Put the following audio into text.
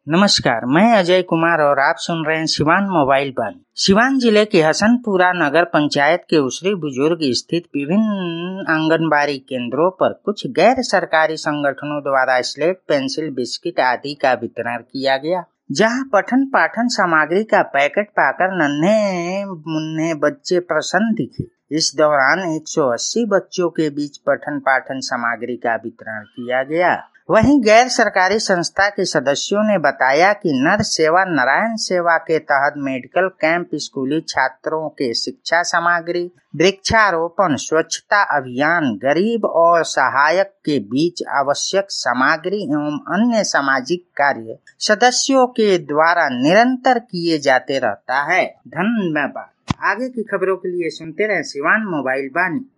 नमस्कार, मैं अजय कुमार और आप सुन रहे हैं सिवान मोबाइल पर। सिवान जिले के हसनपुरा नगर पंचायत के उसरी बुजुर्ग स्थित विभिन्न आंगनबाड़ी केंद्रों पर कुछ गैर सरकारी संगठनों द्वारा स्लेट, पेंसिल, बिस्किट आदि का वितरण किया गया, जहां पठन पाठन सामग्री का पैकेट पाकर नन्हे मुन्ने बच्चे प्रसन्न दिखे। इस दौरान 180 बच्चों के बीच पठन पाठन सामग्री का वितरण किया गया। वहीं गैर सरकारी संस्था के सदस्यों ने बताया कि नर सेवा नारायण सेवा के तहत मेडिकल कैंप, स्कूली छात्रों के शिक्षा सामग्री, वृक्षारोपण, स्वच्छता अभियान, गरीब और सहायक के बीच आवश्यक सामग्री एवं अन्य सामाजिक कार्य सदस्यों के द्वारा निरंतर किए जाते रहता है। धन्यवाद। आगे की खबरों के लिए सुनते रहें सिवान मोबाइल वाणी।